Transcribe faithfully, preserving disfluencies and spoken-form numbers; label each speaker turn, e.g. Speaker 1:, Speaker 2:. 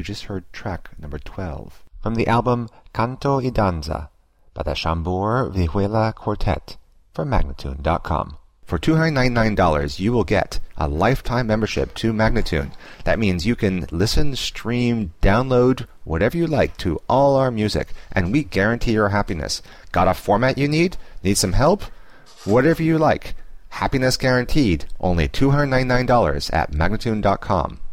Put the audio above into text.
Speaker 1: just heard track number twelve from the album Canto y Danza by the Chambord Vihuela Quartet from Magnatune dot com. For two hundred ninety-nine dollars, you will get a lifetime membership to Magnatune. That means you can listen, stream, download, whatever you like to all our music, and we guarantee your happiness. Got a format you need? Need some help? Whatever you like. Happiness guaranteed. Only two hundred ninety-nine dollars at Magnatune dot com.